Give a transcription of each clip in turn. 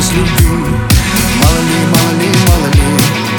без любви. Мало ли, мало ли, мало ли.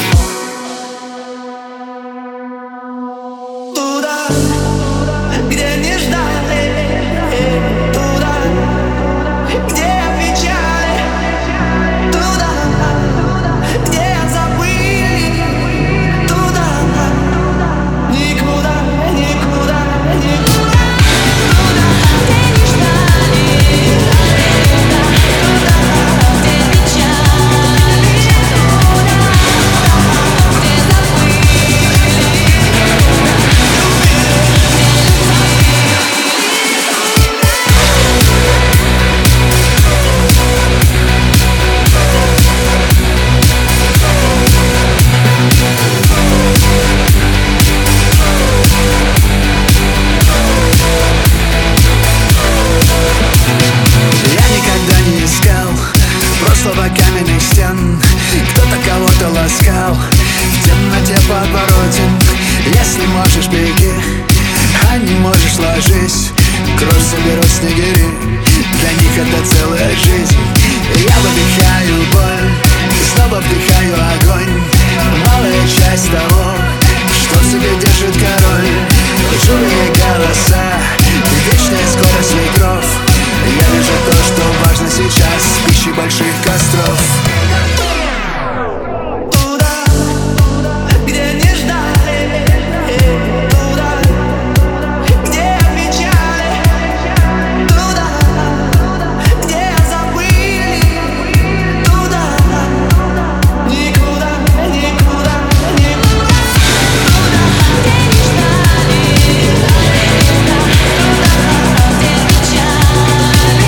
Туда, где не ждали, туда, где печали, туда, где забыли, туда, никуда, никуда, никуда. Туда, где не ждали, туда, где печали, туда, где забыли. Прошлого каменных стен кто-то кого-то ласкал в темноте подворотен. Если можешь, беги, а не можешь, ложись. Кровь соберут снегири, для них это целая жизнь. Я выдыхаю боль и снова вдыхаю огонь. Малая часть того, что в себе держит король. Чужие голоса, вечная скорость ветров. Я вижу то, что важно сейчас с пищей больших костров. Туда, где не ждали, туда, где печали, туда, где забыли, туда, никуда, никуда, никуда. Туда, где не ждали, туда, где печали,